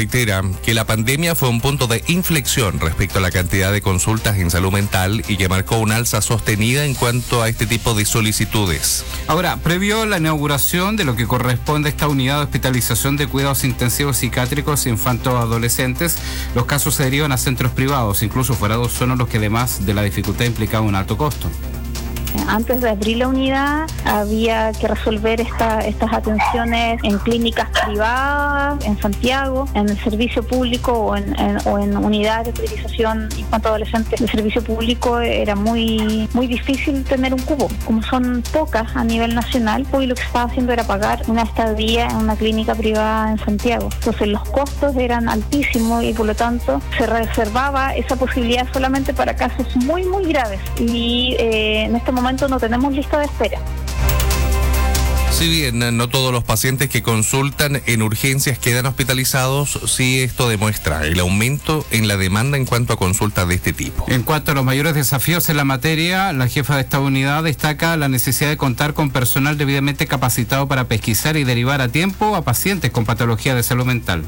reitera que la pandemia fue un punto de inflexión respecto a la cantidad de consultas en salud mental y que marcó una alza sostenida en cuanto a este tipo de solicitudes. Ahora, previo a la inauguración de lo que corresponde a esta unidad de hospitalización de cuidados intensivos psiquiátricos infanto-adolescentes, los casos se derivan a centros privados, incluso fuera de zonas, los que además de la dificultad implicaban un alto costo. Antes de abrir la unidad había que resolver estas atenciones en clínicas privadas, en Santiago, en el servicio público o en unidades de priorización infanto-adolescente. El servicio público era muy difícil tener un cupo, como son pocas a nivel nacional, hoy lo que se estaba haciendo era pagar una estadía en una clínica privada en Santiago. Entonces los costos eran altísimos y por lo tanto se reservaba esa posibilidad solamente para casos muy graves y en este momento no tenemos lista de espera. Si bien no todos los pacientes que consultan en urgencias quedan hospitalizados, sí esto demuestra el aumento en la demanda en cuanto a consultas de este tipo. En cuanto a los mayores desafíos en la materia, la jefa de esta unidad destaca la necesidad de contar con personal debidamente capacitado para pesquisar y derivar a tiempo a pacientes con patología de salud mental.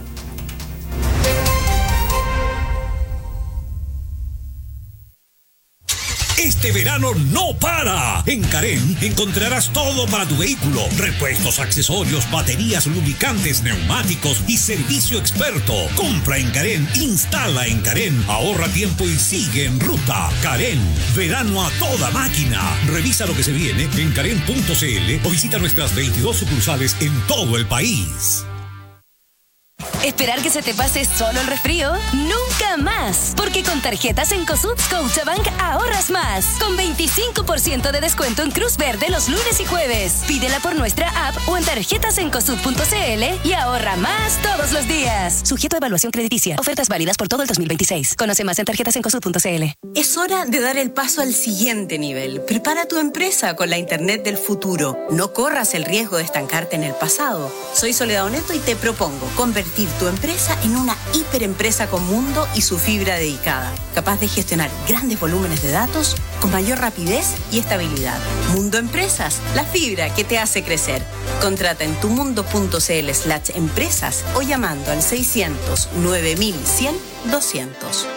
Este verano no para. En Carén encontrarás todo para tu vehículo: repuestos, accesorios, baterías, lubricantes, neumáticos y servicio experto. Compra en Carén, instala en Carén, ahorra tiempo y sigue en ruta. Carén, verano a toda máquina. Revisa lo que se viene en carén.cl o visita nuestras 22 sucursales en todo el país. ¿Esperar que se te pase solo el resfrío? ¡Nunca más! Porque con tarjetas Cencosud Scotiabank ahorras más. Con 25% de descuento en Cruz Verde los lunes y jueves. Pídela por nuestra app o en tarjetasencosud.cl y ahorra más todos los días. Sujeto a evaluación crediticia. Ofertas válidas por todo el 2026. Conoce más en tarjetasencosud.cl. Es hora de dar el paso al siguiente nivel. Prepara tu empresa con la Internet del futuro. No corras el riesgo de estancarte en el pasado. Soy Soledad Oneto y te propongo convertir tu empresa en una hiperempresa con mundo y su fibra dedicada, capaz de gestionar grandes volúmenes de datos con mayor rapidez y estabilidad. Mundo Empresas, la fibra que te hace crecer. Contrata en tumundo.cl/empresas o llamando al 600 9100 200.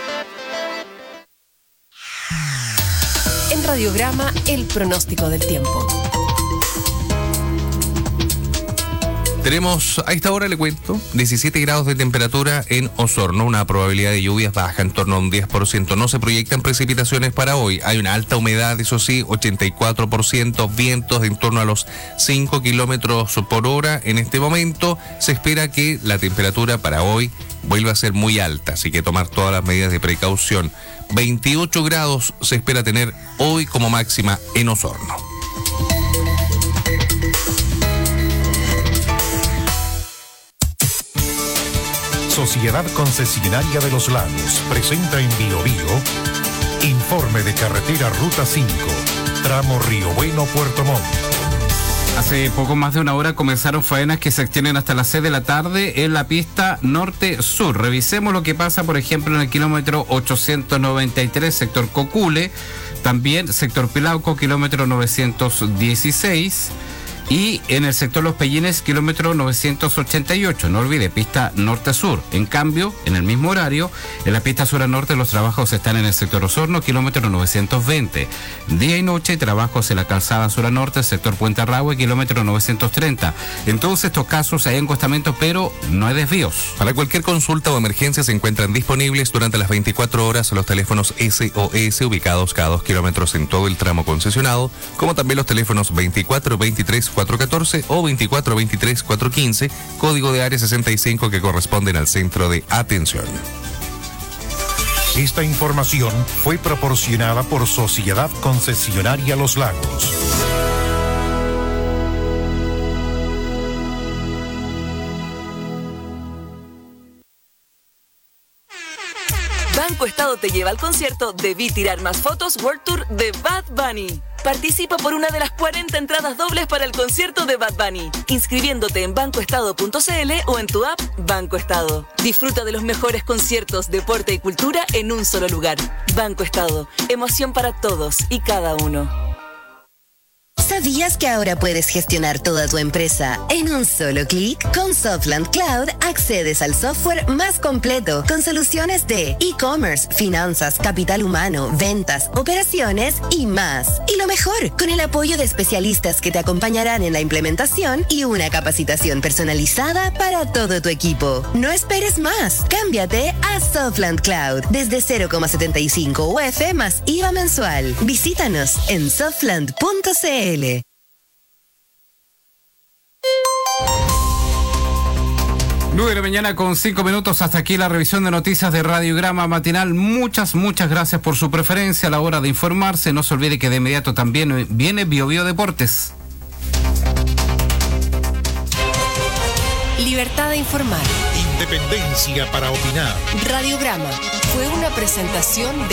En Radiograma, el pronóstico del tiempo. Tenemos, a esta hora le cuento, 17 grados de temperatura en Osorno, una probabilidad de lluvias baja en torno a un 10%. No se proyectan precipitaciones para hoy. Hay una alta humedad, eso sí, 84%, vientos de en torno a los 5 kilómetros por hora. En este momento se espera que la temperatura para hoy vuelva a ser muy alta, así que tomar todas las medidas de precaución. 28 grados se espera tener hoy como máxima en Osorno. Sociedad Concesionaria de los Lagos presenta en Biobío informe de carretera Ruta 5, tramo Río Bueno, Puerto Montt. Hace poco más de una hora comenzaron faenas que se extienden hasta las 6 de la tarde en la pista norte-sur. Revisemos lo que pasa, por ejemplo, en el kilómetro 893, sector Cocule, también sector Pilauco, kilómetro 916... y en el sector Los Pellines, kilómetro 988, no olvide, pista norte-sur. En cambio, en el mismo horario, en la pista sur a norte los trabajos están en el sector Osorno, kilómetro 920. Día y noche, trabajos en la calzada sur a norte, sector Puente Arrahue, kilómetro 930. En todos estos casos hay encostamientos, pero no hay desvíos. Para cualquier consulta o emergencia se encuentran disponibles durante las 24 horas los teléfonos SOS ubicados cada 2 kilómetros en todo el tramo concesionado, como también los teléfonos 24 23 414 o 24 23 415, código de área 65 que corresponden al centro de atención. Esta información fue proporcionada por Sociedad Concesionaria Los Lagos. Banco Estado te lleva al concierto Debí Tirar Más Fotos World Tour de Bad Bunny. Participa por una de las 40 entradas dobles para el concierto de Bad Bunny, inscribiéndote en bancoestado.cl o en tu app Banco Estado. Disfruta de los mejores conciertos, deporte y cultura en un solo lugar. Banco Estado, emoción para todos y cada uno. ¿Sabías que ahora puedes gestionar toda tu empresa en un solo clic? Con Softland Cloud accedes al software más completo con soluciones de e-commerce, finanzas, capital humano, ventas, operaciones y más. Y lo mejor, con el apoyo de especialistas que te acompañarán en la implementación y una capacitación personalizada para todo tu equipo. No esperes más. Cámbiate a Softland Cloud desde 0,75 UF más IVA mensual. Visítanos en softland.cl. 9 de la mañana con 5 minutos. Hasta aquí la revisión de noticias de Radiograma Matinal. Muchas gracias por su preferencia a la hora de informarse. No se olvide que de inmediato también viene BioBio Deportes. Libertad de informar. Independencia para opinar. Radiograma fue una presentación de...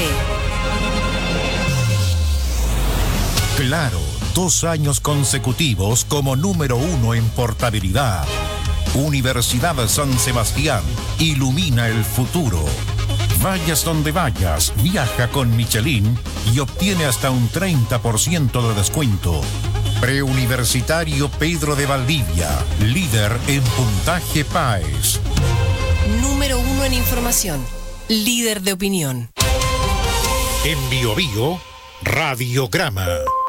Claro, 2 años consecutivos como número 1 en portabilidad. Universidad San Sebastián, ilumina el futuro. Vayas donde vayas, viaja con Michelin y obtiene hasta un 30% de descuento. Preuniversitario Pedro de Valdivia, líder en puntaje PAES. Número 1 en información, líder de opinión. En BioBio, Radiograma.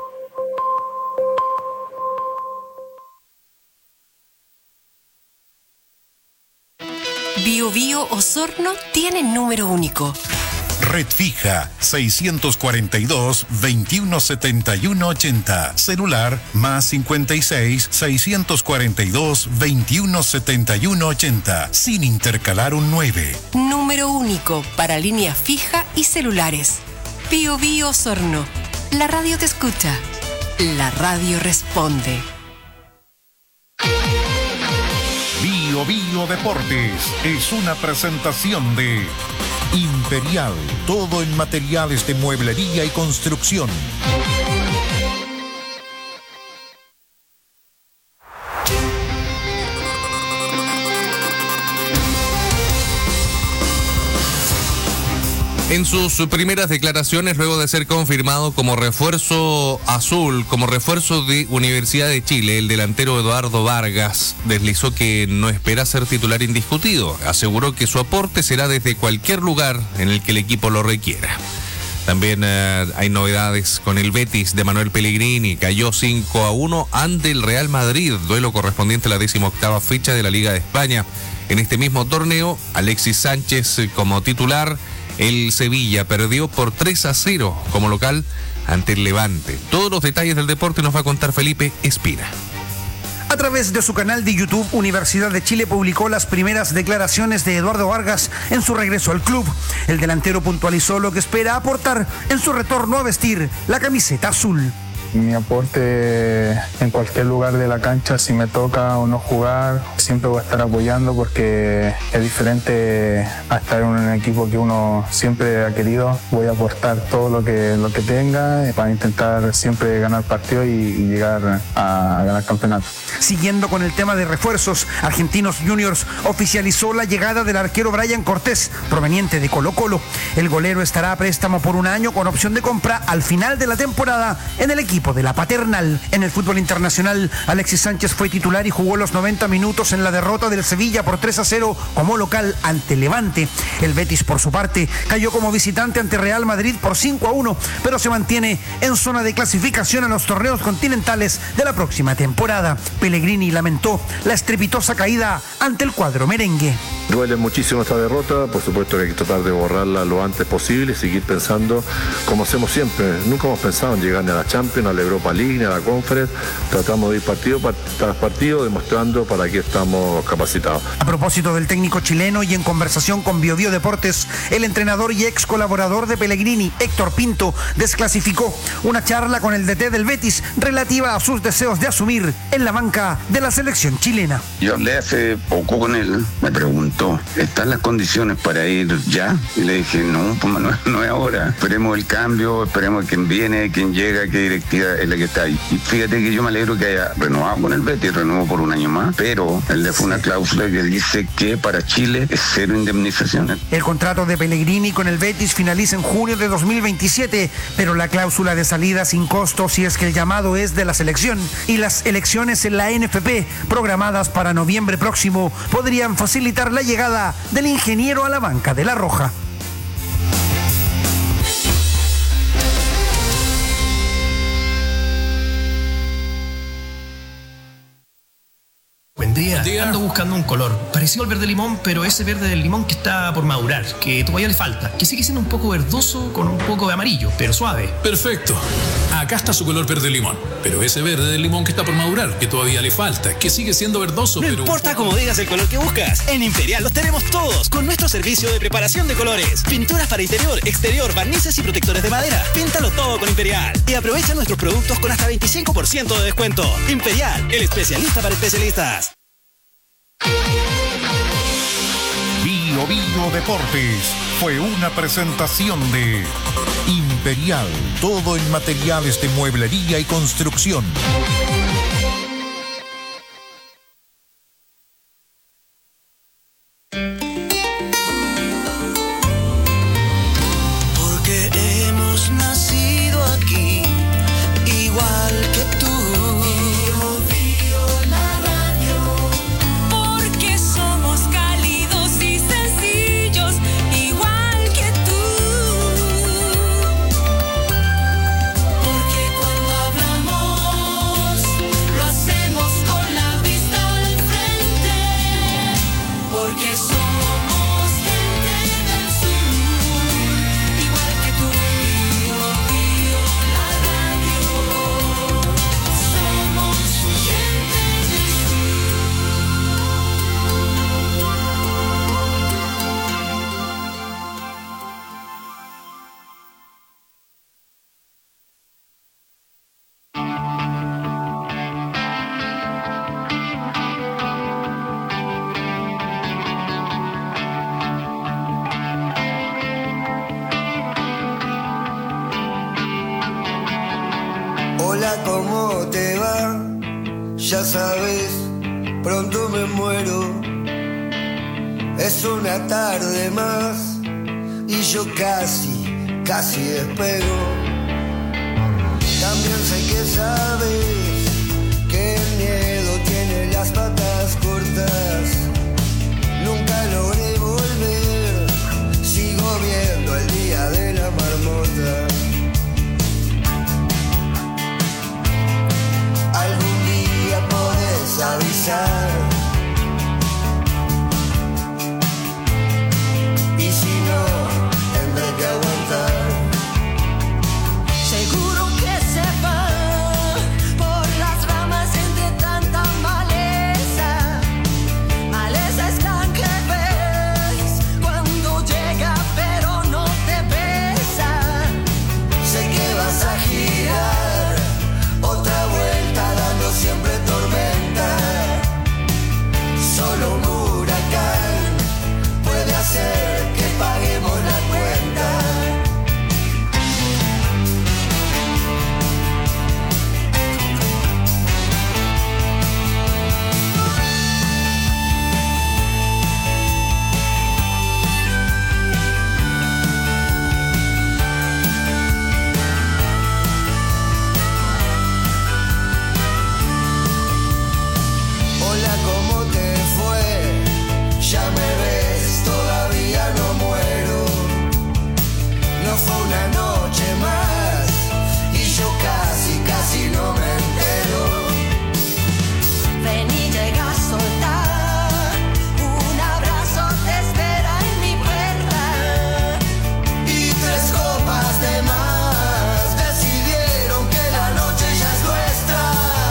BioBio Osorno tiene número único. Red fija 642-217180. Celular más 56 642 217180. Sin intercalar un 9. Número único para línea fija y celulares. BioBio Osorno. La radio te escucha. La radio responde. BioBio Deportes es una presentación de Imperial, todo en materiales de mueblería y construcción. En sus primeras declaraciones, luego de ser confirmado como refuerzo azul, como refuerzo de Universidad de Chile, el delantero Eduardo Vargas deslizó que no espera ser titular indiscutido. Aseguró que su aporte será desde cualquier lugar en el que el equipo lo requiera. También hay novedades con el Betis de Manuel Pellegrini. Cayó 5-1 ante el Real Madrid, duelo correspondiente a la 18ª fecha de la Liga de España. En este mismo torneo, Alexis Sánchez como titular. El Sevilla perdió por 3-0 como local ante el Levante. Todos los detalles del deporte nos va a contar Felipe Espina. A través de su canal de YouTube, Universidad de Chile publicó las primeras declaraciones de Eduardo Vargas en su regreso al club. El delantero puntualizó lo que espera aportar en su retorno a vestir la camiseta azul. Mi aporte en cualquier lugar de la cancha, si me toca o no jugar, siempre voy a estar apoyando porque es diferente a estar en un equipo que uno siempre ha querido. Voy a aportar todo lo que tenga para intentar siempre ganar partidos y llegar a ganar campeonato. Siguiendo con el tema de refuerzos, Argentinos Juniors oficializó la llegada del arquero Brian Cortés, proveniente de Colo-Colo. El golero estará a préstamo por 1 año con opción de compra al final de la temporada en el equipo de la Paternal. En el fútbol internacional, Alexis Sánchez fue titular y jugó los 90 minutos en la derrota del Sevilla por 3-0 como local ante Levante. El Betis, por su parte, cayó como visitante ante Real Madrid por 5-1, pero se mantiene en zona de clasificación a los torneos continentales de la próxima temporada. Pellegrini lamentó la estrepitosa caída ante el cuadro merengue. Duele muchísimo esta derrota, por supuesto que hay que tratar de borrarla lo antes posible y seguir pensando como hacemos siempre. Nunca hemos pensado en llegar ni a la Champions, a la Europa League, ni a la Conference. Tratamos de ir partido tras partido demostrando para qué estamos capacitados. A propósito del técnico chileno y en conversación con BioBio Deportes, el entrenador y ex colaborador de Pellegrini, Héctor Pinto, desclasificó una charla con el DT del Betis relativa a sus deseos de asumir en la banca de la selección chilena. Yo hablé hace poco con él, me preguntó, ¿están las condiciones para ir ya? Y le dije, no es ahora. Esperemos el cambio, esperemos quién viene, quién llega, qué directivo García es la que está ahí. Y fíjate que yo me alegro que haya renovado con el Betis, renovó por un año más, pero él le fue una cláusula que dice que para Chile es 0 indemnizaciones. El contrato de Pellegrini con el Betis finaliza en junio de 2027, pero la cláusula de salida sin costo si es que el llamado es de la selección y las elecciones en la NFP programadas para noviembre próximo podrían facilitar la llegada del ingeniero a la banca de La Roja. Buen día. Ando buscando un color parecido al verde limón, pero ese verde del limón que está por madurar, que todavía le falta, que sigue siendo un poco verdoso con un poco de amarillo, pero suave. Perfecto. Acá está su color verde limón, pero ese verde del limón que está por madurar, que todavía le falta, que sigue siendo verdoso, pero... No importa cómo digas el color que buscas, en Imperial los tenemos todos, con nuestro servicio de preparación de colores. Pinturas para interior, exterior, barnices y protectores de madera. Píntalo todo con Imperial. Y aprovecha nuestros productos con hasta 25% de descuento. Imperial, el especialista para especialistas. Bio Deportes fue una presentación de Imperial, todo en materiales de mueblería y construcción. Porque hemos nacido aquí, igual que tú. Hola, ¿cómo te va? Ya sabes, pronto me muero. Es una tarde más y yo casi despego. También sé que sabes que el miedo tiene las patas cortas. Nunca logré volver, sigo viendo el día de la marmota. Algún día podés avisar. Y si no, tendré que aguantar. Seguro que se va por las ramas entre tanta maleza. Maleza es tan que ves cuando llega pero no te besa. Sé que vas a girar otra vuelta dando siempre tormenta. Solo un huracán puede hacer que paguemos la cuenta. Hola, ¿cómo te fue? Ya me ves, todavía no muero. No fue una noche más y yo casi no me entero. Ven y llega a soltar. Un abrazo te espera en mi puerta. Y 3 copas de más decidieron que la noche ya es nuestra.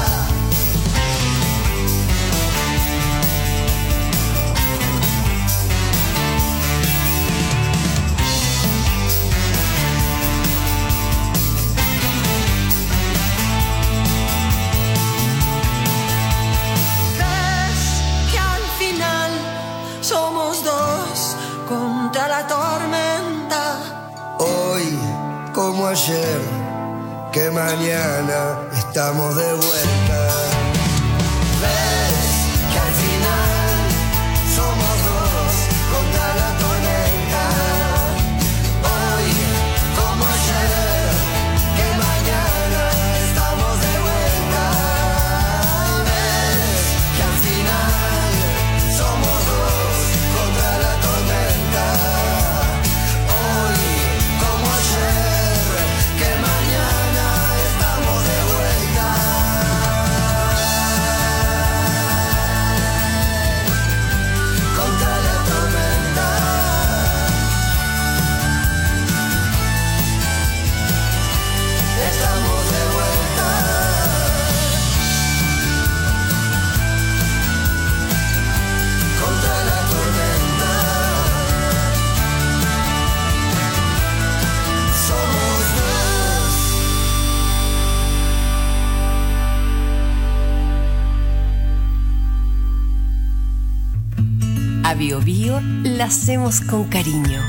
Ves que al final somos dos contra la tormenta. Hoy, como ayer, que mañana estamos de vuelta. Ves que al final somos dos contra la tormenta. Hoy como ayer, que mañana estamos de vuelta. Ves que al final somos dos contra la tormenta. Hoy como ayer, que mañana estamos de vuelta. Contra la tormenta. Estamos de vuelta. Contra la tormenta. Somos dos. A Bio Bio la hacemos con cariño.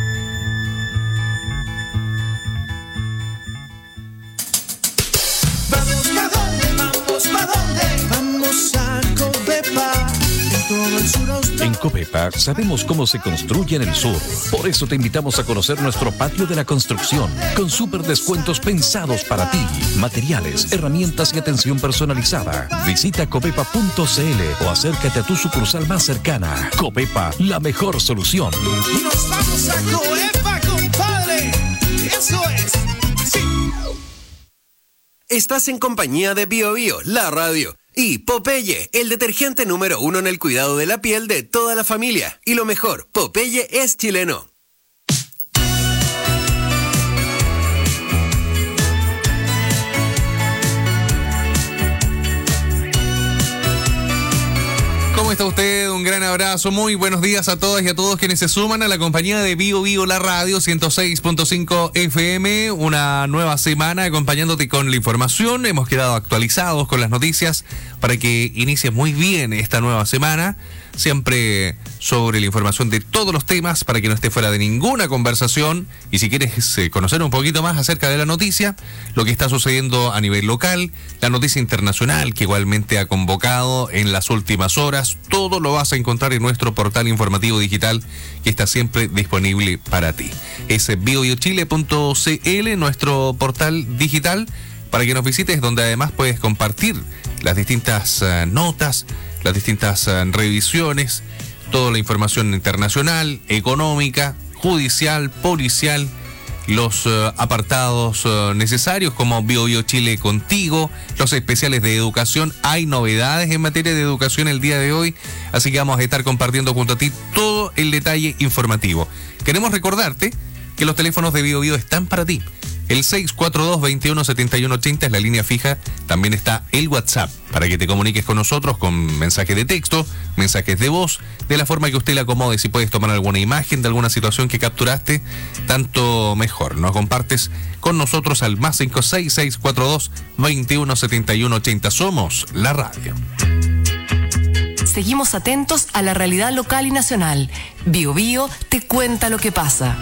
Vamos pa' dónde, vamos pa' dónde. Vamos a Covepa. En todo el sur austral. En Covepa sabemos cómo se construye en el sur. Por eso te invitamos a conocer nuestro patio de la construcción, con súper descuentos pensados para ti. Materiales, herramientas y atención personalizada. Visita covepa.cl o acércate a tu sucursal más cercana. Covepa, la mejor solución. Nos vamos a Covepa, compadre. Eso es. Sí. Estás en compañía de Bio Bio, la radio. Y Popeye, el detergente número 1 en el cuidado de la piel de toda la familia. Y lo mejor, Popeye es chileno. ¿Cómo está usted? Un gran abrazo, muy buenos días a todas y a todos quienes se suman a la compañía de Bio Bio, la radio 106.5 FM. Una nueva semana acompañándote con la información. Hemos quedado actualizados con las noticias para que inicie muy bien esta nueva semana. Siempre sobre la información de todos los temas para que no esté fuera de ninguna conversación. Y si quieres conocer un poquito más acerca de la noticia, lo que está sucediendo a nivel local, la noticia internacional que igualmente ha convocado en las últimas horas, todo lo vas a encontrar en nuestro portal informativo digital que está siempre disponible para ti. Es biobiochile.cl, nuestro portal digital, para que nos visites, donde además puedes compartir las distintas notas, las distintas revisiones, toda la información internacional, económica, judicial, policial, los apartados necesarios como Bio Bio Chile Contigo, los especiales de educación. Hay novedades en materia de educación el día de hoy, así que vamos a estar compartiendo junto a ti todo el detalle informativo. Queremos recordarte que los teléfonos de Bio Bio están para ti. El 642-217180 es la línea fija. También está el WhatsApp para que te comuniques con nosotros con mensajes de texto, mensajes de voz, de la forma que usted le acomode. Si puedes tomar alguna imagen de alguna situación que capturaste, tanto mejor. Nos compartes con nosotros al más 56642-217180. Somos la radio. Seguimos atentos a la realidad local y nacional. Bio Bio te cuenta lo que pasa.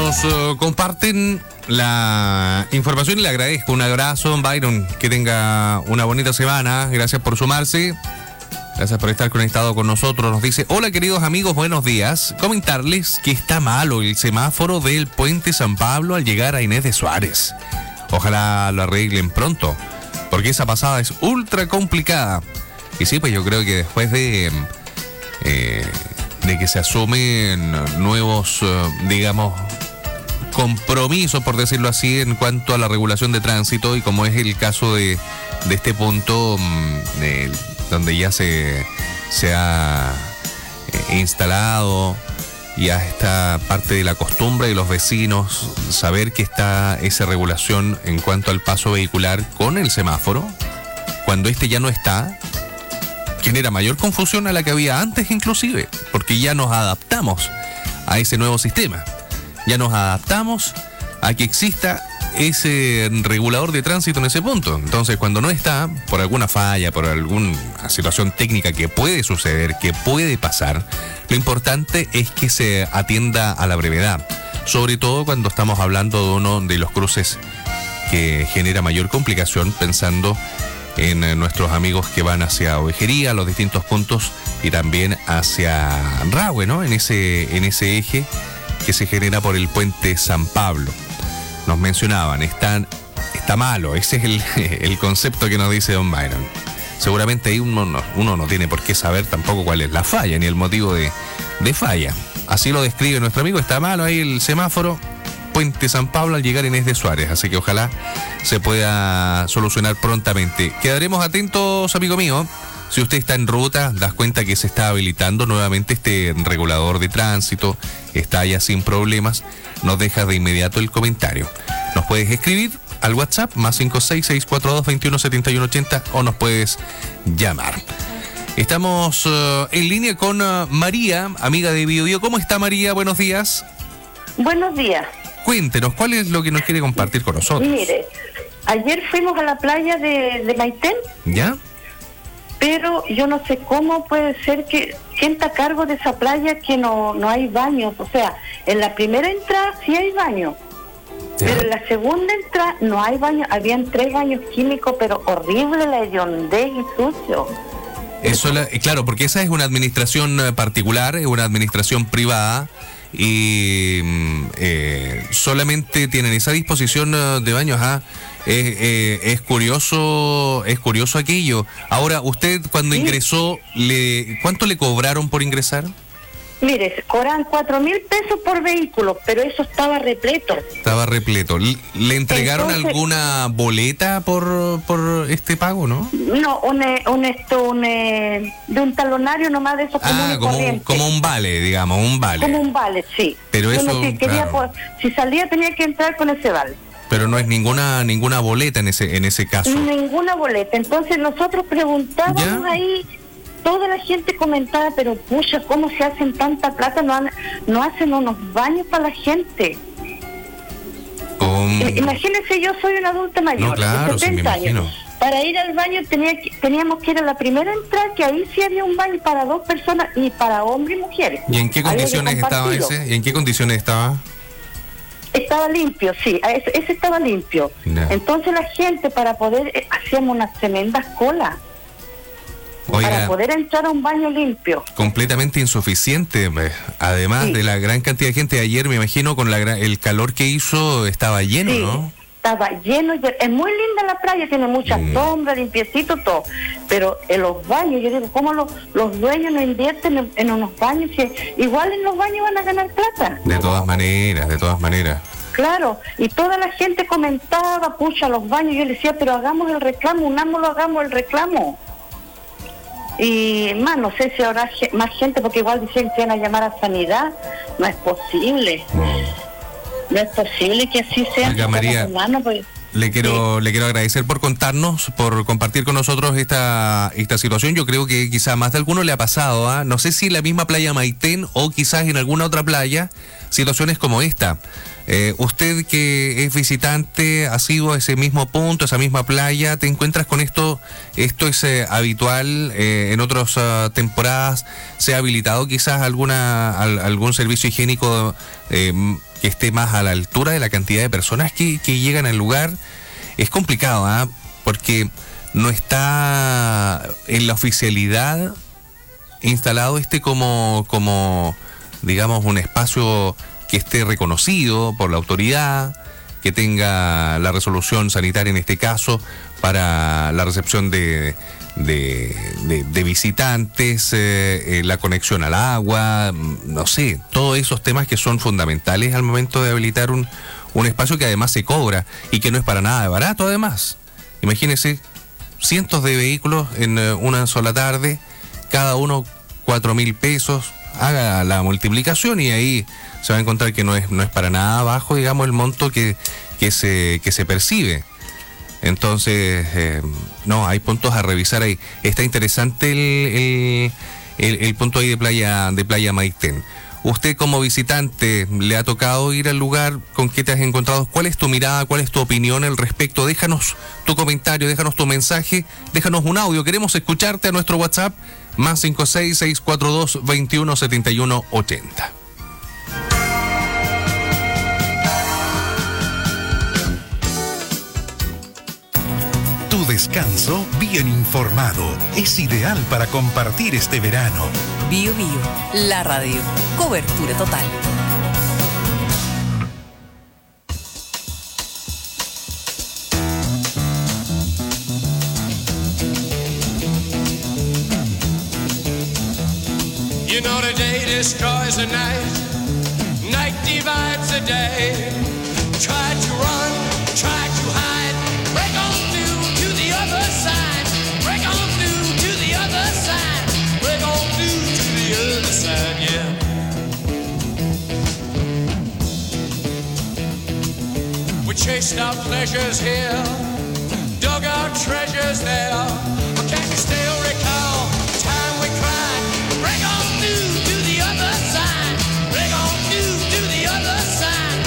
nos comparten la información y le agradezco. Un abrazo, Byron, que tenga una bonita semana. Gracias por sumarse. Gracias por estar conectado con nosotros. Nos dice: hola queridos amigos, buenos días. Comentarles que está malo el semáforo del puente San Pablo al llegar a Inés de Suárez. Ojalá lo arreglen pronto, porque esa pasada es ultra complicada. Y sí, pues yo creo que después de que se asumen nuevos, digamos, compromisos, por decirlo así, en cuanto a la regulación de tránsito, y como es el caso de este punto donde ya se ha instalado, ya está parte de la costumbre de los vecinos saber que está esa regulación en cuanto al paso vehicular con el semáforo. Cuando este ya no está, genera mayor confusión a la que había antes, inclusive, porque ya nos adaptamos a ese nuevo sistema. Ya nos adaptamos a que exista ese regulador de tránsito en ese punto. Entonces, cuando no está, por alguna falla, por alguna situación técnica que puede suceder, que puede pasar, lo importante es que se atienda a la brevedad. Sobre todo cuando estamos hablando de uno de los cruces que genera mayor complicación, pensando en nuestros amigos que van hacia Ovejería, los distintos puntos, y también hacia Rahue, ¿no? En ese eje que se genera por el puente San Pablo. Nos mencionaban, está malo, ese es el concepto que nos dice don Byron. Seguramente ahí uno no tiene por qué saber tampoco cuál es la falla, ni el motivo de falla. Así lo describe nuestro amigo: está malo ahí el semáforo, puente San Pablo al llegar a Inés de Suárez. Así que ojalá se pueda solucionar prontamente. Quedaremos atentos, amigo mío. Si usted está en ruta, das cuenta que se está habilitando nuevamente este regulador de tránsito, está ya sin problemas, nos deja de inmediato el comentario. Nos puedes escribir al WhatsApp más 56642217180 o nos puedes llamar. Estamos en línea con María, amiga de BioBio. ¿Cómo está, María? Buenos días. Buenos días. Cuéntenos, ¿cuál es lo que nos quiere compartir con nosotros? Mire, ayer fuimos a la playa de Maitén. ¿Ya? Pero yo no sé cómo puede ser que ¿quién está a cargo de esa playa que no hay baños? O sea, en la primera entrada sí hay baños, pero en la segunda entrada no hay baños. Habían 3 baños químicos, pero horrible, la hediondez y sucio. Eso, claro, porque esa es una administración particular, es una administración privada, y solamente tienen esa disposición de baños. Es curioso aquello. Ahora, usted cuando ingresó, ¿cuánto le cobraron por ingresar? Mire, cobran 4.000 pesos por vehículo, pero eso estaba repleto. Estaba repleto. ¿Le entregaron alguna boleta por este pago, no? No, de un talonario nomás, de esos como un vale, digamos, un vale. Como un vale, sí. Pero eso, claro. Si salía tenía que entrar con ese vale. Pero no es ninguna boleta en ese caso. Ninguna boleta. Entonces nosotros preguntábamos ahí, toda la gente comentaba, pero pucha, ¿cómo se hacen tanta plata? No hacen unos baños para la gente. Imagínense, yo soy una adulta mayor, claro, de 70 años. Para ir al baño teníamos que ir a la primera entrada, que ahí sí había un baño para 2 personas, y para hombres y mujeres. ¿Y en qué condiciones estaba ese? ¿Y en qué condiciones estaba? Estaba limpio, sí, ese estaba limpio. No. Entonces la gente, para poder, hacíamos unas tremendas colas. Oiga, para poder entrar a un baño limpio. Completamente insuficiente, además de la gran cantidad de gente. Ayer, me imagino, con el calor que hizo, estaba lleno, ¿no? Estaba lleno. Es muy linda la playa, tiene mucha sombra, limpiecito, todo. Pero en los baños, yo digo, ¿cómo los dueños no invierten en unos baños? Si igual en los baños van a ganar plata. De todas maneras. Claro, y toda la gente comentaba, pucha, los baños. Yo le decía, pero hagamos el reclamo, hagamos el reclamo. Y más, no sé si habrá más gente, porque igual dicen que van a llamar a sanidad. No es posible. No es posible que así sea. Oiga, María, le quiero agradecer por contarnos, por compartir con nosotros esta situación. Yo creo que quizá más de alguno le ha pasado, no sé si en la misma playa Maitén o quizás en alguna otra playa, situaciones como esta. Usted que es visitante, ha sido a ese mismo punto, esa misma playa, ¿te encuentras con esto? ¿Esto es habitual en otras temporadas? ¿Se ha habilitado quizás algún servicio higiénico que esté más a la altura de la cantidad de personas que llegan al lugar. Es complicado, ¿ah? Porque no está en la oficialidad instalado como digamos, un espacio que esté reconocido por la autoridad, que tenga la resolución sanitaria en este caso para la recepción de visitantes, la conexión al agua, no sé, todos esos temas que son fundamentales al momento de habilitar un espacio que además se cobra y que no es para nada barato además. Imagínense, cientos de vehículos en una sola tarde, cada uno 4.000 pesos, haga la multiplicación y ahí se va a encontrar que no es para nada bajo, digamos, el monto que se percibe. Entonces, no, hay puntos a revisar ahí. Está interesante el punto ahí de Playa Maitén. Usted como visitante, ¿le ha tocado ir al lugar? ¿Con qué te has encontrado? ¿Cuál es tu mirada? ¿Cuál es tu opinión al respecto? Déjanos tu comentario, déjanos tu mensaje, déjanos un audio. Queremos escucharte a nuestro WhatsApp, más 56642217180. Tu descanso bien informado es ideal para compartir este verano. Bio Bio, la radio. Cobertura total. You know the day destroys the night, night divides the day. Try to run, try to hide, break on through to the other side, break on through to the other side, break on through to the other side, yeah. We chased our pleasures here, dug our treasures there, but can you still recall the time we cried? Break on through to the other side, break on through to the other side.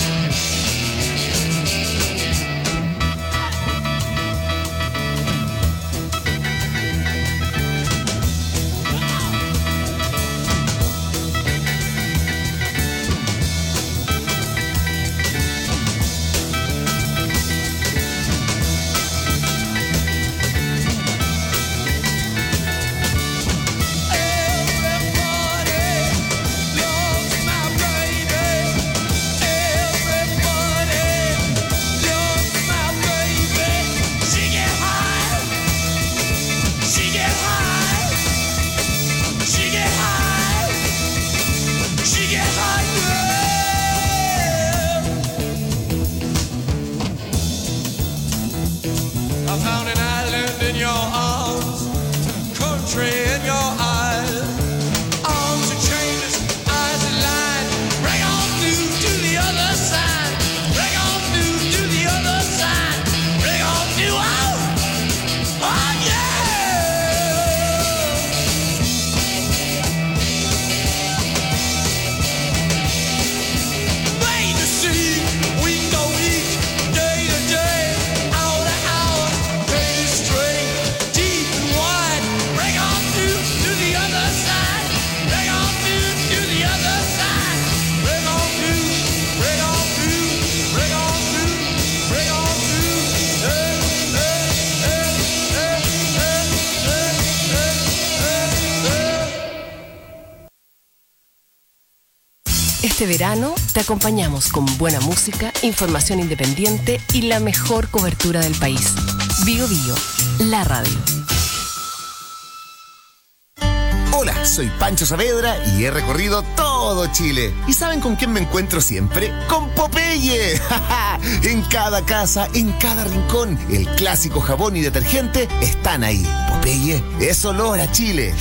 I found an island in your arms, country in your eyes. Arms are chainless, eyes are lined. Break on through to the other side. Break on through to the other side. Break on through, oh, oh yeah. Wait to see, week to week, day to day, hour to hour. Straight, deep and wide. Break on through to the other side. Break on through to the other side. Break on through, break on through, break on through, break on through. Este verano te acompañamos con buena música, información independiente y la mejor cobertura del país. Bio Bio, la radio. Hola, soy Pancho Saavedra y he recorrido todo Chile. ¿Y saben con quién me encuentro siempre? ¡Con Popeye! En cada casa, en cada rincón, el clásico jabón y detergente están ahí. Popeye es olor a Chile.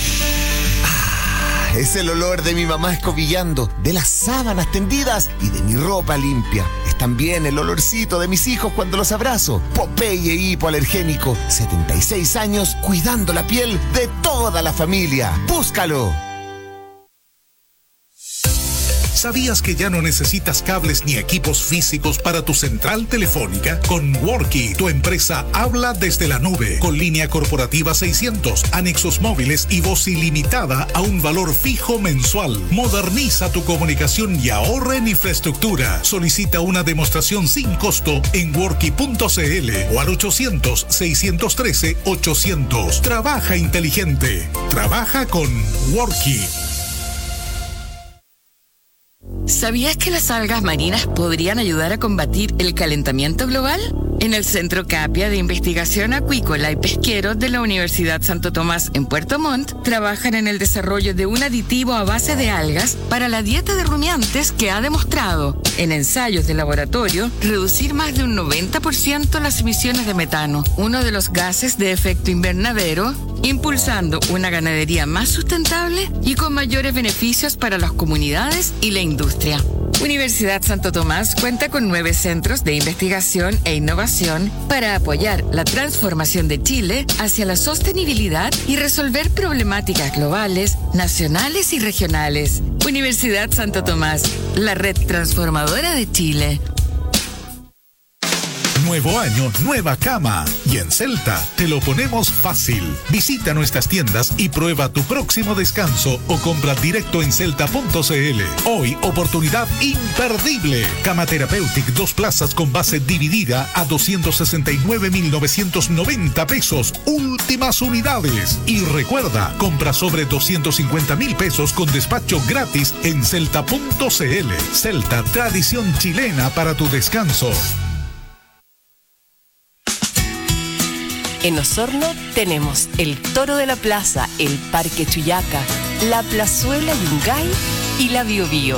Es el olor de mi mamá escobillando, de las sábanas tendidas y de mi ropa limpia. Es también el olorcito de mis hijos cuando los abrazo. Popeye hipoalergénico, 76 años cuidando la piel de toda la familia. ¡Búscalo! ¿Sabías que ya no necesitas cables ni equipos físicos para tu central telefónica? Con Worky, tu empresa habla desde la nube, con línea corporativa 600, anexos móviles y voz ilimitada a un valor fijo mensual. Moderniza tu comunicación y ahorra en infraestructura. Solicita una demostración sin costo en worky.cl o al 800-613-800. Trabaja inteligente. Trabaja con Worky. ¿Sabías que las algas marinas podrían ayudar a combatir el calentamiento global? En el Centro Capia de Investigación Acuícola y Pesquero de la Universidad Santo Tomás en Puerto Montt trabajan en el desarrollo de un aditivo a base de algas para la dieta de rumiantes que ha demostrado, en ensayos de laboratorio, reducir más de un 90% las emisiones de metano, uno de los gases de efecto invernadero, impulsando una ganadería más sustentable y con mayores beneficios para las comunidades y la industria. Universidad Santo Tomás cuenta con 9 centros de investigación e innovación para apoyar la transformación de Chile hacia la sostenibilidad y resolver problemáticas globales, nacionales y regionales. Universidad Santo Tomás, la red transformadora de Chile. Nuevo año, nueva cama. Y en Celta te lo ponemos fácil. Visita nuestras tiendas y prueba tu próximo descanso o compra directo en celta.cl. Hoy, oportunidad imperdible. Cama Therapeutic 2 plazas con base dividida a 269.990 pesos. Últimas unidades. Y recuerda, compra sobre 250.000 pesos con despacho gratis en celta.cl. Celta, tradición chilena para tu descanso. En Osorno tenemos el Toro de la Plaza, el Parque Chuyaca, la Plazuela Yungay y la Biobío.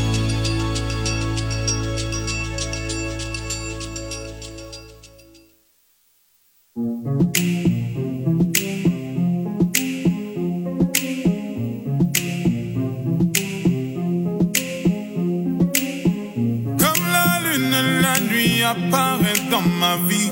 Comme la lune, la nuit apparaît dans ma vie.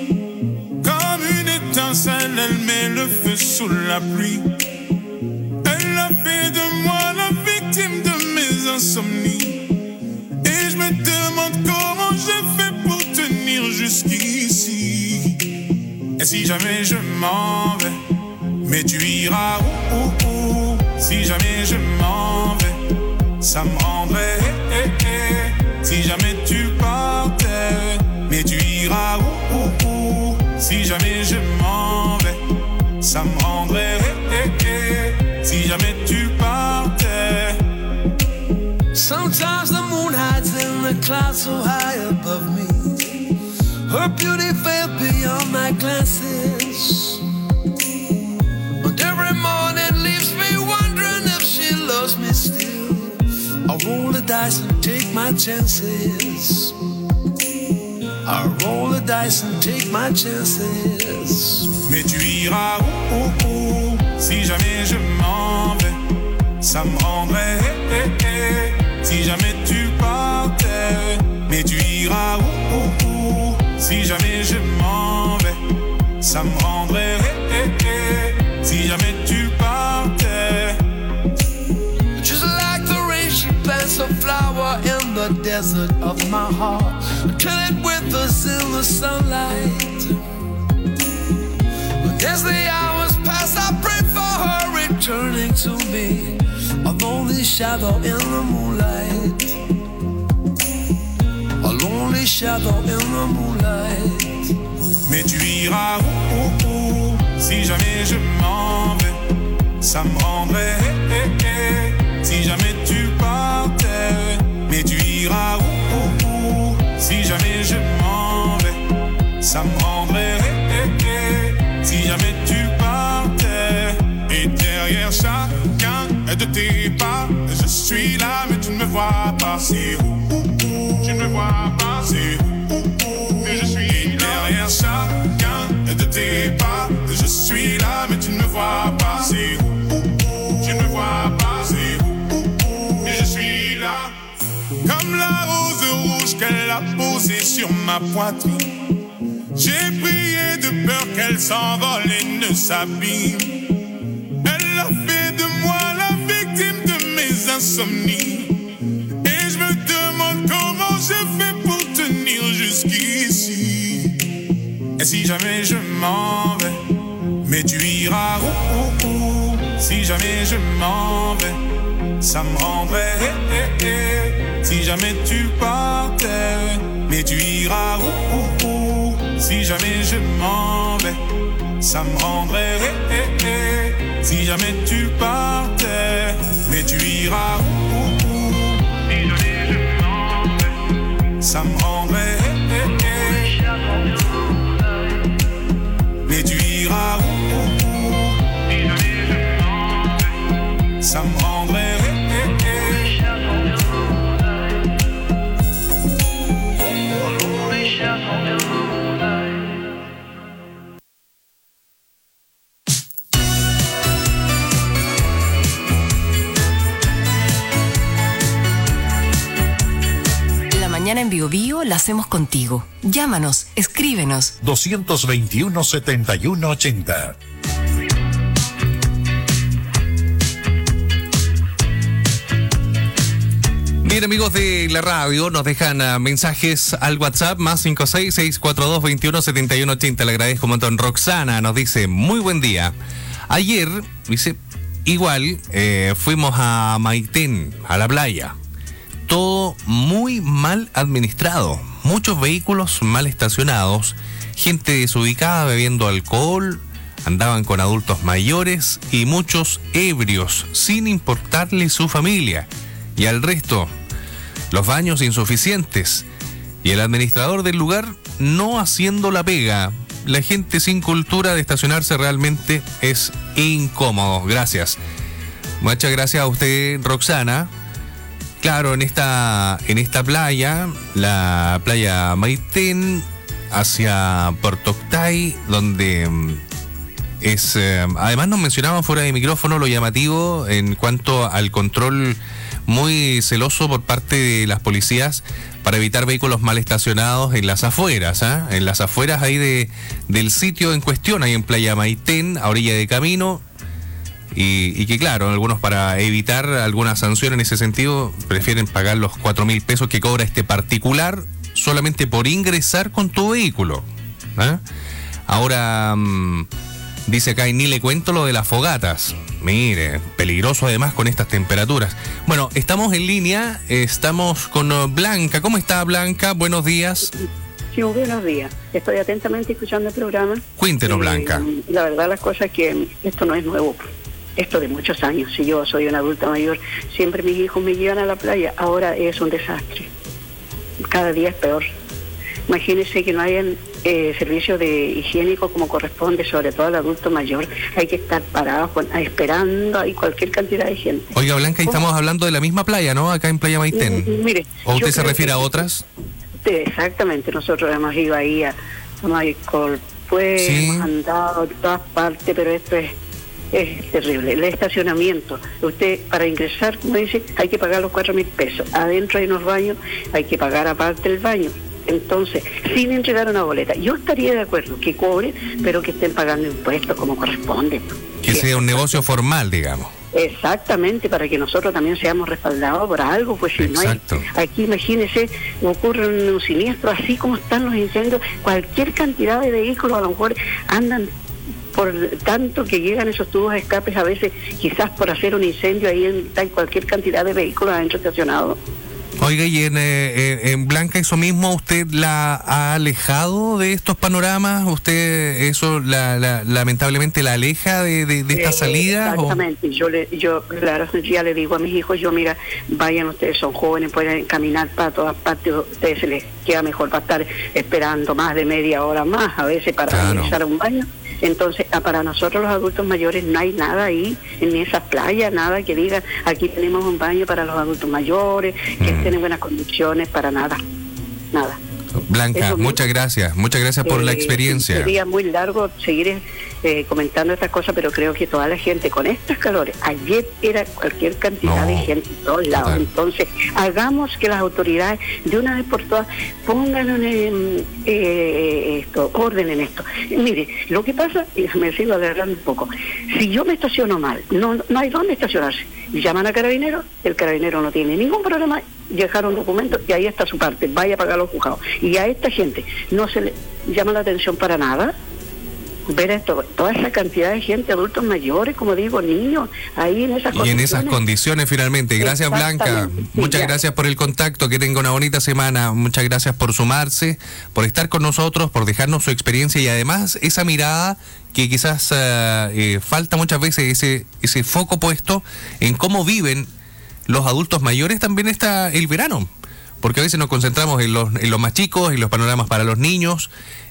Elle met le feu sous la pluie. Elle a fait de moi la victime de mes insomnies. Et je me demande comment je fais pour tenir jusqu'ici. Et si jamais je m'en vais, mais tu iras où. Si jamais je m'en vais, ça me rendrait. Si jamais tu partais, mais tu iras où. Si jamais je m'en vais, ça me rendrait. Si jamais tu partais. Sometimes the moon hides in the clouds so high above me. Her beauty fell beyond my glances. And every morning leaves me wondering if she loves me still. I roll the dice and take my chances. I roll the dice and take my chances. Mais tu iras où. Si jamais je m'en vais, ça me rendrait. Si jamais tu partais, mais tu iras où. Si jamais je m'en vais, ça me rendrait. Si jamais tu partais. Just like the rain, she plants a flower in the desert of my heart. Kill it with us in the sunlight. But as the hours pass, I pray for her returning to me. A lonely shadow in the moonlight. A lonely shadow in the moonlight. Mais tu iras où. Si jamais je m'en vais, ça me rendrait. Si jamais tu partais, mais tu iras où. Si jamais je m'en vais, ça me rendrait. Si jamais tu partais. Et derrière chacun de tes pas, je suis là mais tu ne me vois pas. C'est tu ne me vois pas. C'est mais je suis et derrière chacun de tes pas, je suis là mais tu ne me vois pas. C'est tu ne me vois pas. C'est mais je suis là. Comme la rose rouge qu'elle a posée sur ma poitrine, j'ai prié de peur qu'elle s'envole et ne s'abîme. Elle a fait de moi la victime de mes insomnies. si jamais je m'en vais. Mais tu iras où, si jamais je m'en vais. Ça me rendrait si jamais tu partais. Mais tu iras où, si jamais je m'en vais. Ça me rendrait si jamais tu partais. Mais tu iras où, si jamais je m'en vais. Ça me rendrait mais tu iras où, si jamais je m'en vais. Ça me rendrait La mañana en Bio Bio la hacemos contigo. Llámanos, escríbenos. 221-7180. Bien, amigos de la radio, nos dejan mensajes al WhatsApp más 56642217180. Le agradezco un montón. Roxana nos dice, muy buen día. Ayer, dice, igual fuimos a Maitén, a la playa. Todo muy mal administrado. Muchos vehículos mal estacionados. Gente desubicada bebiendo alcohol. Andaban con adultos mayores y muchos ebrios, sin importarle su familia. Y al resto, los baños insuficientes. Y el administrador del lugar no haciendo la pega. La gente sin cultura de estacionarse realmente es incómodo. Gracias. Muchas gracias a usted, Roxana. Claro, en esta playa, la playa Maitén, hacia Puerto Octay, donde es... además nos mencionaban fuera de micrófono lo llamativo en cuanto al control muy celoso por parte de las policías para evitar vehículos mal estacionados en las afueras, en las afueras ahí del sitio en cuestión, ahí en Playa Maitén, a orilla de camino. Y que claro, algunos para evitar alguna sanción en ese sentido prefieren pagar los 4.000 pesos que cobra este particular solamente por ingresar con tu vehículo. Ahora dice acá, y ni le cuento lo de las fogatas. Mire, peligroso además con estas temperaturas. Bueno, estamos en línea, estamos con Blanca. ¿Cómo está, Blanca? Buenos días. Sí, buenos días. Estoy atentamente escuchando el programa. Cuéntenos, Blanca. La verdad, las cosas que esto no es nuevo. Esto de muchos años. Si yo soy una adulta mayor, siempre mis hijos me llevan a la playa. Ahora es un desastre. Cada día es peor. Imagínense que no hayan servicio de higiénico como corresponde, sobre todo al adulto mayor. Hay que estar parados esperando, hay cualquier cantidad de gente. Oiga, Blanca, y estamos hablando de la misma playa, ¿no? Acá en Playa Maitén. Mire, ¿o usted se refiere a otras? Exactamente, nosotros hemos ido ahí a Michael, pues Sí. hemos andado en todas partes, pero esto es terrible. El estacionamiento, usted para ingresar, como dice, hay que pagar los 4.000 pesos. Adentro hay unos baños, hay que pagar aparte el baño. Entonces, sin entregar una boleta, yo estaría de acuerdo que cobren, pero que estén pagando impuestos como corresponde. Que sea un negocio formal, digamos. Exactamente, para que nosotros también seamos respaldados por algo, pues si Exacto. no hay, aquí imagínese, ocurre un siniestro, así como están los incendios, cualquier cantidad de vehículos a lo mejor andan por tanto que llegan esos tubos de escapes a veces, quizás por hacer un incendio, ahí hay cualquier cantidad de vehículos adentro estacionados. Oiga, y en Blanca, eso mismo, ¿usted la ha alejado de estos panoramas? ¿Usted eso lamentablemente la aleja de esta salida? Exactamente, yo claro, ya le digo a mis hijos, mira, vayan, ustedes son jóvenes, pueden caminar para todas partes, a ustedes se les queda mejor para estar esperando más de media hora más, a veces para ingresar a un baño. Entonces, para nosotros los adultos mayores no hay nada ahí, en esas playas, nada que diga, aquí tenemos un baño para los adultos mayores, que estén en buenas condiciones, para nada, nada. Blanca, muchas gracias por la experiencia. Sería muy largo seguir comentando estas cosas, pero creo que toda la gente con estos calores, ayer era cualquier cantidad de gente en todos lados. Total. Entonces, hagamos que las autoridades de una vez por todas pongan orden en esto. Mire, lo que pasa, y me sigo alargando un poco, si yo me estaciono mal, no hay dónde estacionarse, llaman a Carabineros, el Carabinero no tiene ningún problema, dejaron documentos y ahí está su parte, vaya a pagar los juzgados. Y a esta gente no se le llama la atención para nada. Ver esto, toda esa cantidad de gente, adultos mayores, como digo, niños, ahí en esas condiciones. Y en esas condiciones finalmente. Gracias, Blanca. Sí, muchas ya. gracias por el contacto, que tenga una bonita semana. Muchas gracias por sumarse, por estar con nosotros, por dejarnos su experiencia y además esa mirada que quizás falta muchas veces, ese foco puesto en cómo viven los adultos mayores. También está el verano, porque a veces nos concentramos en los más chicos, en los panoramas para los niños,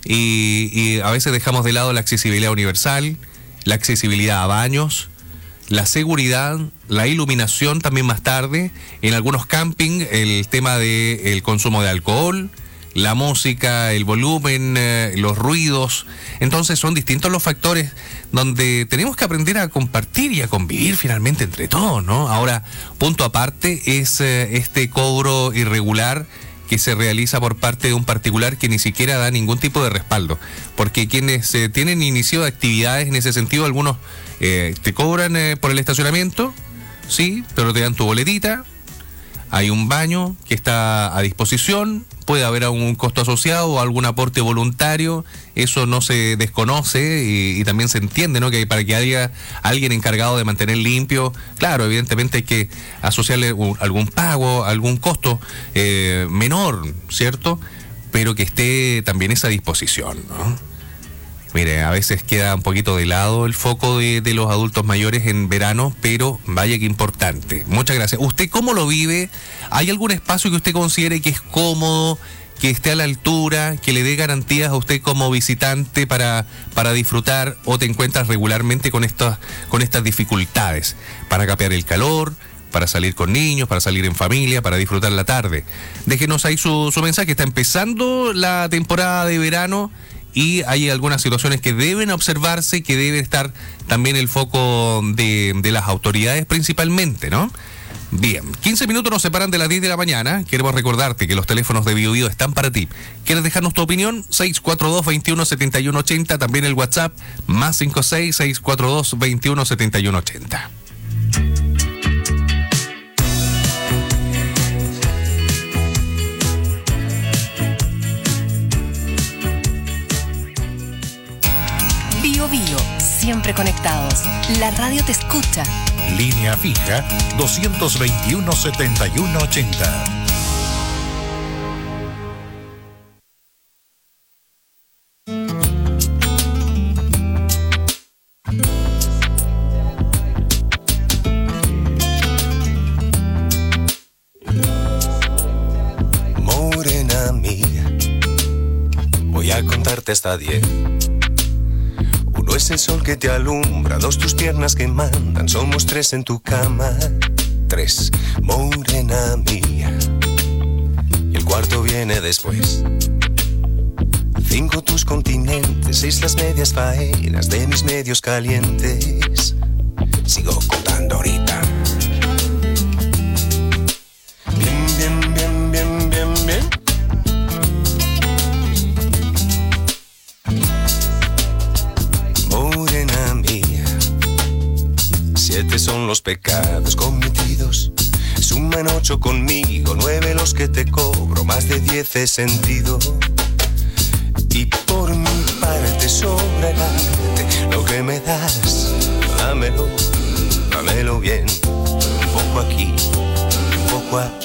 y a veces dejamos de lado la accesibilidad universal, la accesibilidad a baños, la seguridad, la iluminación también más tarde, en algunos campings el tema del consumo de alcohol, la música, el volumen, los ruidos. Entonces son distintos los factores donde tenemos que aprender a compartir y a convivir finalmente entre todos, ¿no? Ahora, punto aparte es este cobro irregular que se realiza por parte de un particular que ni siquiera da ningún tipo de respaldo, porque quienes tienen inicio de actividades en ese sentido, algunos te cobran por el estacionamiento, sí, pero te dan tu boletita, hay un baño que está a disposición, puede haber algún costo asociado o algún aporte voluntario, eso no se desconoce y también se entiende, ¿no? Que para que haya alguien encargado de mantener limpio, claro, evidentemente hay que asociarle algún pago, algún costo menor, ¿cierto? Pero que esté también esa disposición, ¿no? Mire, a veces queda un poquito de lado el foco de los adultos mayores en verano, pero vaya que importante. Muchas gracias. ¿Usted cómo lo vive? ¿Hay algún espacio que usted considere que es cómodo, que esté a la altura, que le dé garantías a usted como visitante para disfrutar, o te encuentras regularmente con estas dificultades para capear el calor, para salir con niños, para salir en familia, para disfrutar la tarde? Déjenos ahí su mensaje. Está empezando la temporada de verano y hay algunas situaciones que deben observarse, que debe estar también el foco de las autoridades principalmente, ¿no? Bien, 15 minutos nos separan de las 10 de la mañana. Queremos recordarte que los teléfonos de Bio Bio están para ti. ¿Quieres dejarnos tu opinión? 642-217180, también el WhatsApp, más 56-642-217180. Bio Bio, siempre conectados. La radio te escucha. Línea fija 221-7180. Morena mía, voy a contarte hasta 10. Uno es el sol que te alumbra, 2 tus piernas que mandan, somos 3 en tu cama. 3, morena mía, y el cuarto viene después. 5 tus continentes, 6 las medias faenas de mis medios calientes. Sigo contando ahorita. Bien, bien, bien, bien, bien, bien. Morena mía, 7 son los pecados cometidos, suman 8 conmigo, 9 los que te cobro, más de 10 he sentido. Y por mi parte sobra el arte, lo que me das, dámelo, dámelo bien, un poco aquí, un poco aquí.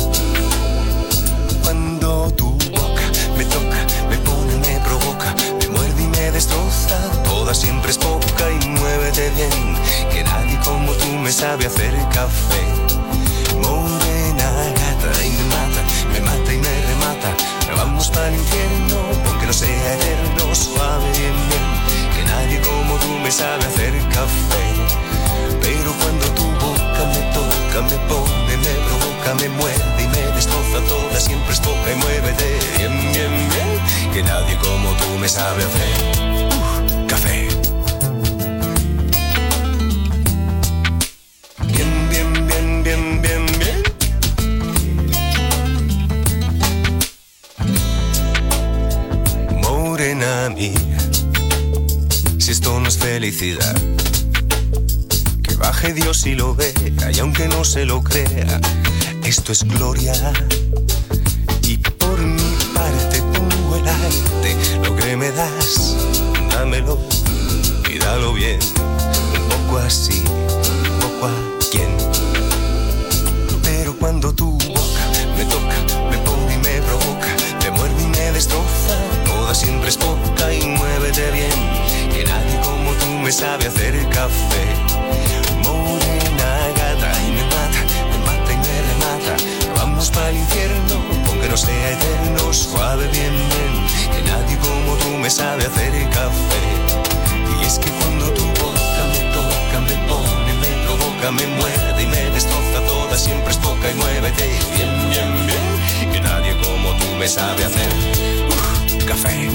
Cuando tu boca me toca, me pone, me provoca, me muerde y me destroza, toda siempre es poca y muévete bien, que nadie como tú me sabe hacer café. Morena gata y me mata y me remata, vamos para el infierno, aunque no sea eterno, suave bien bien, que nadie como tú me sabe hacer café. Pero cuando tu boca me toca, me pone, me provoca, me muerde y me destroza, toda siempre es poca y muévete bien, bien, bien, que nadie como tú me sabe hacer café. Bien, bien, bien, bien, bien, bien. Morena mía, si esto no es felicidad, que baje Dios y lo vea, y aunque no se lo crea, esto es gloria. Y por mi parte pongo el arte, lo que me das, dámelo y dalo bien. Un poco así, un poco a quien. Pero cuando tu boca me toca, me pone y me provoca, me muerde y me destroza, toda siempre es poca y muévete bien, que nadie como tú me sabe hacer café. Morena gata y me mata y me remata. Vamos para el infierno, aunque no sea eterno, suave bien, que nadie como tú me sabe hacer café. Y es que cuando tu boca me toca, me pone, me provoca, me muerde y me destroza, toda siempre es poca y muévete bien, bien, bien, que nadie como tú me sabe hacer café.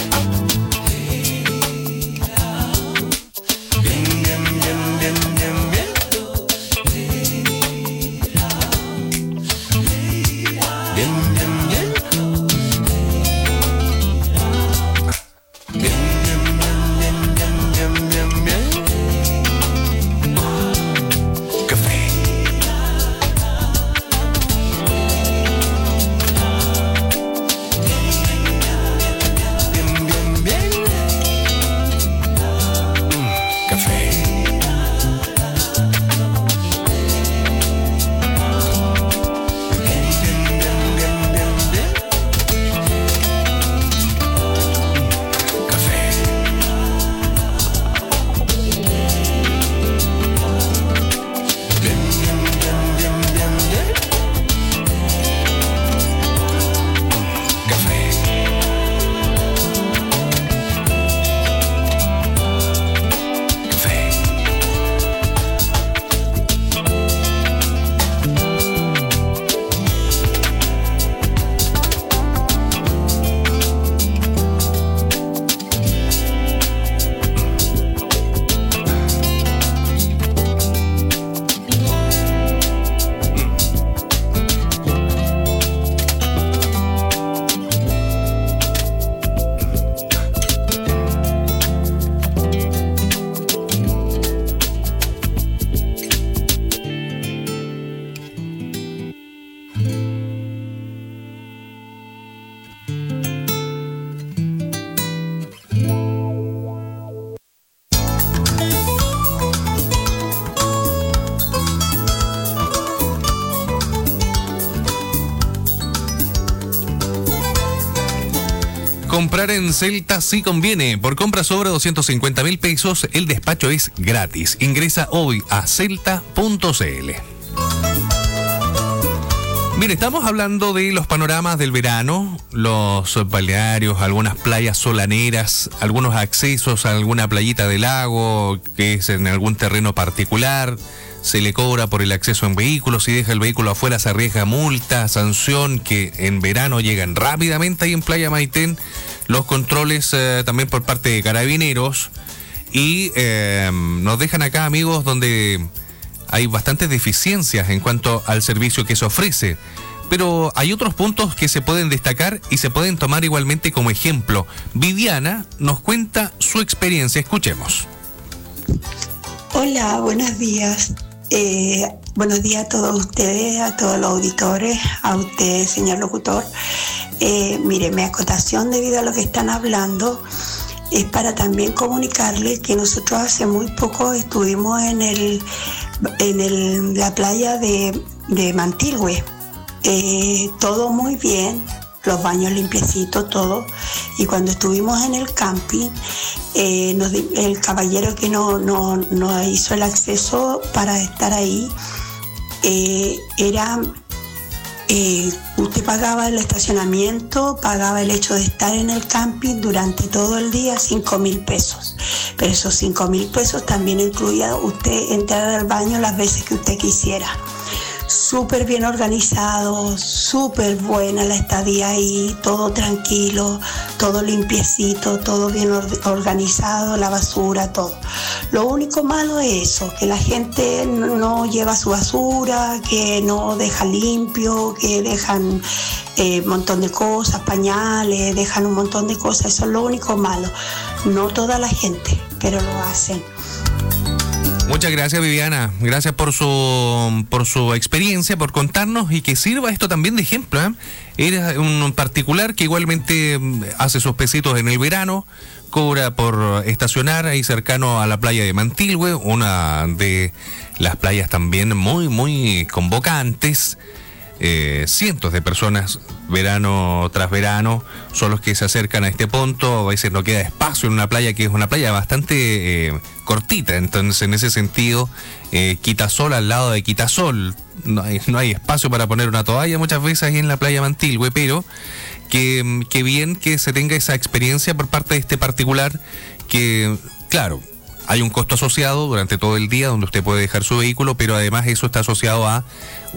Comprar en Celta sí conviene. Por compra sobre 250.000 pesos, el despacho es gratis. Ingresa hoy a celta.cl. Mire, estamos hablando de los panoramas del verano, los balnearios, algunas playas solaneras, algunos accesos a alguna playita del lago que es en algún terreno particular. Se le cobra por el acceso en vehículos. Si deja el vehículo afuera se arriesga multa, sanción, que en verano llegan rápidamente ahí en Playa Maitén. Los controles también por parte de carabineros. Y nos dejan acá, amigos, donde hay bastantes deficiencias en cuanto al servicio que se ofrece. Pero hay otros puntos que se pueden destacar y se pueden tomar igualmente como ejemplo. Viviana nos cuenta su experiencia. Escuchemos. Hola, buenos días. Buenos días a todos ustedes, a todos los auditores, a usted, señor locutor. Mire, mi acotación debido a lo que están hablando es para también comunicarles que nosotros hace muy poco estuvimos en la playa de Mantilhue. Todo muy bien, los baños limpiecitos, todo. Y cuando estuvimos en el camping, el caballero que nos hizo el acceso para estar ahí, usted pagaba el estacionamiento, pagaba el hecho de estar en el camping durante todo el día, 5.000 pesos. Pero esos 5.000 pesos también incluía usted entrar al baño las veces que usted quisiera. Súper bien organizado, súper buena la estadía ahí, todo tranquilo, todo limpiecito, todo bien organizado, la basura, todo. Lo único malo es eso, que la gente no lleva su basura, que no deja limpio, que dejan un montón de cosas, pañales, dejan un montón de cosas, eso es lo único malo. No toda la gente, pero lo hacen. Muchas gracias, Viviana. Gracias por su experiencia, por contarnos y que sirva esto también de ejemplo. Eres un particular que igualmente hace sus pesitos en el verano, cobra por estacionar ahí cercano a la playa de Mantilhue, una de las playas también muy, muy convocantes. Cientos de personas verano tras verano son los que se acercan a este punto. A veces no queda espacio en una playa que es una playa bastante cortita, entonces en ese sentido Quitasol al lado de Quitasol no hay espacio para poner una toalla muchas veces ahí en la playa Mantilhue, pero que bien que se tenga esa experiencia por parte de este particular que, claro, hay un costo asociado durante todo el día donde usted puede dejar su vehículo, pero además eso está asociado a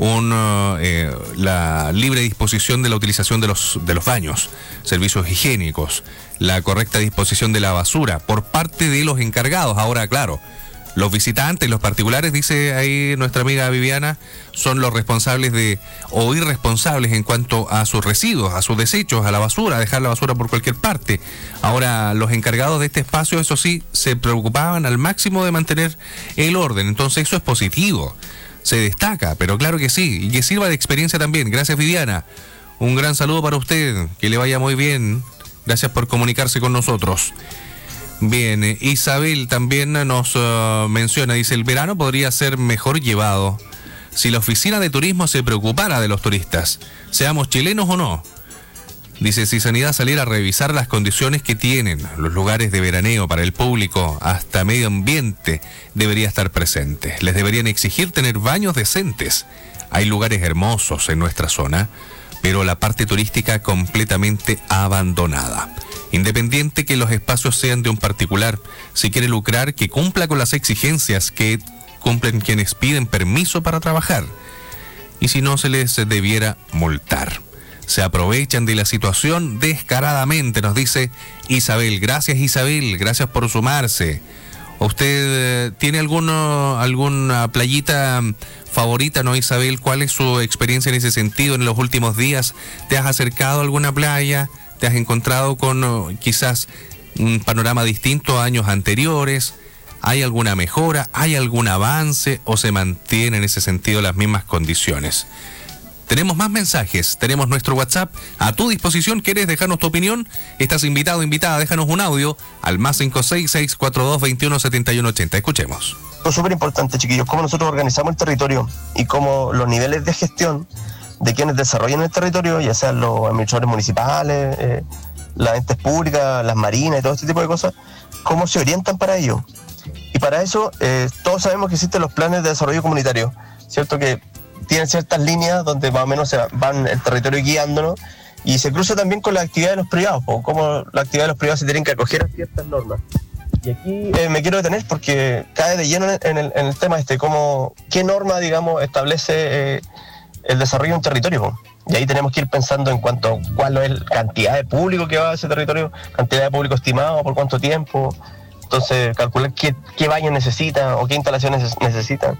la libre disposición de la utilización de los baños, servicios higiénicos, la correcta disposición de la basura por parte de los encargados. Ahora, claro, los visitantes, los particulares, dice ahí nuestra amiga Viviana, son los responsables o irresponsables en cuanto a sus residuos, a sus desechos, a la basura, a dejar la basura por cualquier parte. Ahora, los encargados de este espacio, eso sí, se preocupaban al máximo de mantener el orden. Entonces, eso es positivo, se destaca, pero claro que sí, y que sirva de experiencia también. Gracias, Viviana. Un gran saludo para usted, que le vaya muy bien. Gracias por comunicarse con nosotros. Bien, Isabel también nos menciona, dice, el verano podría ser mejor llevado si la oficina de turismo se preocupara de los turistas, seamos chilenos o no. Dice, si Sanidad saliera a revisar las condiciones que tienen los lugares de veraneo para el público, hasta medio ambiente debería estar presente. Les deberían exigir tener baños decentes. Hay lugares hermosos en nuestra zona, pero la parte turística completamente abandonada. Independiente que los espacios sean de un particular, si quiere lucrar, que cumpla con las exigencias que cumplen quienes piden permiso para trabajar. Y si no, se les debiera multar. Se aprovechan de la situación descaradamente, nos dice Isabel. Gracias, Isabel, gracias por sumarse. ¿Usted tiene alguna playita favorita, no, Isabel? ¿Cuál es su experiencia en ese sentido en los últimos días? ¿Te has acercado a alguna playa? ¿Te has encontrado con quizás un panorama distinto a años anteriores? ¿Hay alguna mejora? ¿Hay algún avance? ¿O se mantiene en ese sentido las mismas condiciones? Tenemos más mensajes, tenemos nuestro WhatsApp a tu disposición. ¿Quieres dejarnos tu opinión? Estás invitado, invitada, déjanos un audio al más 56642217180. Escuchemos. Es súper importante, chiquillos, cómo nosotros organizamos el territorio y cómo los niveles de gestión de quienes desarrollan el territorio, ya sean los administradores municipales, las entes públicas, las marinas y todo este tipo de cosas, cómo se orientan para ello. Y para eso, todos sabemos que existen los planes de desarrollo comunitario, ¿cierto? Que tienen ciertas líneas donde más o menos van el territorio guiándonos y se cruza también con las actividades de los privados, cómo las actividades de los privados se tienen que acoger a ciertas normas. Y aquí me quiero detener porque cae de lleno en el tema qué norma, digamos, establece el desarrollo de un territorio. Y ahí tenemos que ir pensando en cuanto a cuál es la cantidad de público que va a ese territorio, cantidad de público estimado, por cuánto tiempo. Entonces, calcular qué baños necesitan o qué instalaciones necesitan.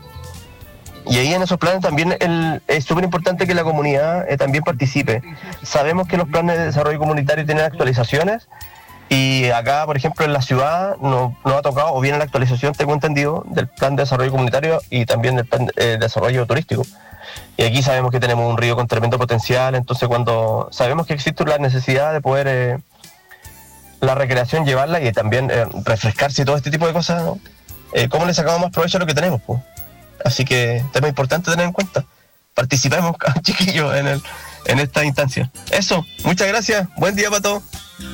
Y ahí en esos planes también es súper importante que la comunidad también participe. Sabemos que los planes de desarrollo comunitario tienen actualizaciones y acá, por ejemplo, en la ciudad nos ha tocado, o viene la actualización, tengo entendido, del plan de desarrollo comunitario y también del plan de desarrollo turístico. Y aquí sabemos que tenemos un río con tremendo potencial, entonces cuando sabemos que existe la necesidad de poder la recreación llevarla y también refrescarse y todo este tipo de cosas, ¿no? ¿Cómo le sacamos más provecho a lo que tenemos, pues? Así que tema importante tener en cuenta. Participemos, chiquillos, en esta instancia. Eso, muchas gracias, buen día para todos.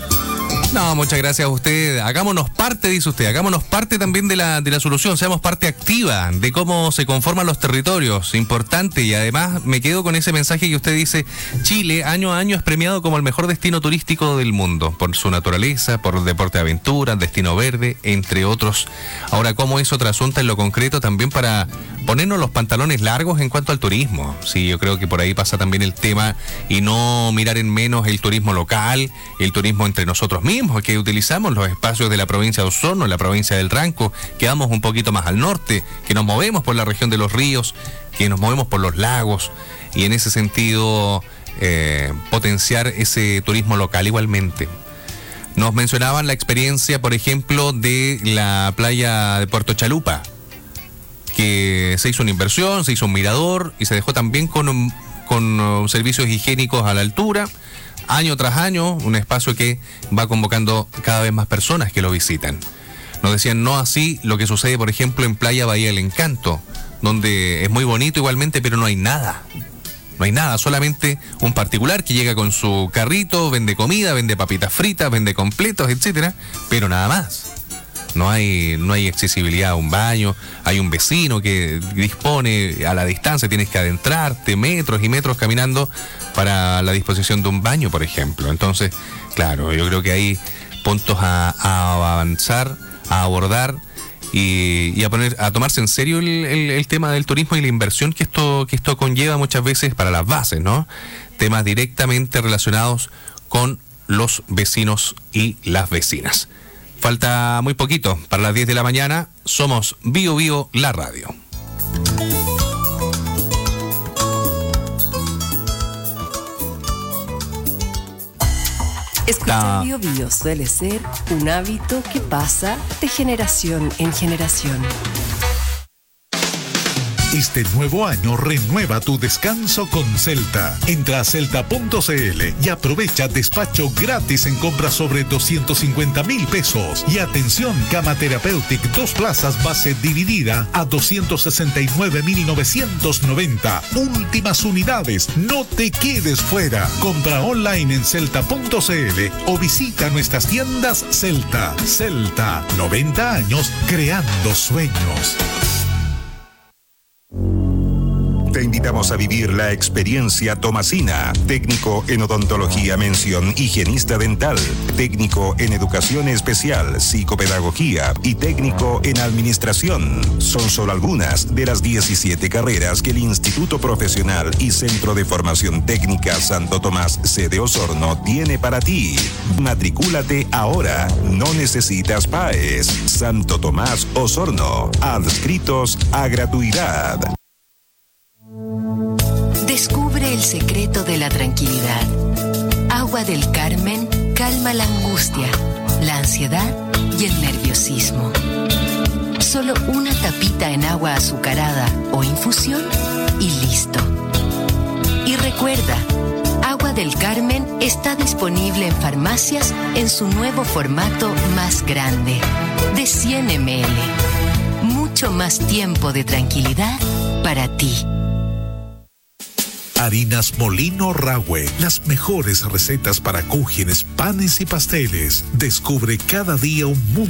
No, muchas gracias a usted. Hagámonos parte, dice usted, hagámonos parte también de la solución, seamos parte activa de cómo se conforman los territorios, importante. Y además me quedo con ese mensaje que usted dice, Chile año a año es premiado como el mejor destino turístico del mundo, por su naturaleza, por deporte de aventura, destino verde, entre otros. Ahora, ¿cómo es otro asunto en lo concreto también para ponernos los pantalones largos en cuanto al turismo? Sí, yo creo que por ahí pasa también el tema y no mirar en menos el turismo local, el turismo entre nosotros mismos, que utilizamos los espacios de la provincia de Osorno, la provincia del Ranco, que vamos un poquito más al norte, que nos movemos por la región de los ríos, que nos movemos por los lagos, y en ese sentido potenciar ese turismo local igualmente. Nos mencionaban la experiencia, por ejemplo, de la playa de Puerto Chalupa. que se hizo una inversión, se hizo un mirador y se dejó también con servicios higiénicos a la altura, año tras año, un espacio que va convocando cada vez más personas que lo visitan. Nos decían no así lo que sucede, por ejemplo, en Playa Bahía del Encanto, donde es muy bonito igualmente, pero no hay nada. No hay nada, solamente un particular que llega con su carrito, vende comida, vende papitas fritas, vende completos, etcétera, pero nada más. No hay accesibilidad a un baño, hay un vecino que dispone a la distancia, tienes que adentrarte metros y metros caminando para la disposición de un baño, por ejemplo. Entonces, claro, yo creo que hay puntos a avanzar, a abordar y a tomarse en serio el tema del turismo y la inversión que esto conlleva muchas veces para las bases, ¿no? Temas directamente relacionados con los vecinos y las vecinas. Falta muy poquito para las 10 de la mañana. Somos Bio Bio, la radio. Escuchar Bio Bio suele ser un hábito que pasa de generación en generación. Este nuevo año renueva tu descanso con Celta. Entra a celta.cl y aprovecha despacho gratis en compras sobre 250,000 pesos. Y atención, Cama Therapeutic 2 plazas base dividida a 269,990. Últimas unidades, no te quedes fuera. Compra online en celta.cl o visita nuestras tiendas Celta. Celta, 90 años creando sueños. Te invitamos a vivir la experiencia Tomasina, técnico en odontología mención higienista dental, técnico en educación especial, psicopedagogía y técnico en administración. Son solo algunas de las 17 carreras que el Instituto Profesional y Centro de Formación Técnica Santo Tomás, sede Osorno, tiene para ti. Matricúlate ahora, no necesitas PAES. Santo Tomás Osorno, adscritos a gratuidad. Descubre el secreto de la tranquilidad. Agua del Carmen calma la angustia, la ansiedad y el nerviosismo. Solo una tapita en agua azucarada o infusión y listo. Y recuerda, Agua del Carmen está disponible en farmacias en su nuevo formato más grande, de 100 ml. Mucho más tiempo de tranquilidad para ti. Harinas Molino Rahue, las mejores recetas para cúgenes, panes y pasteles. Descubre cada día un mundo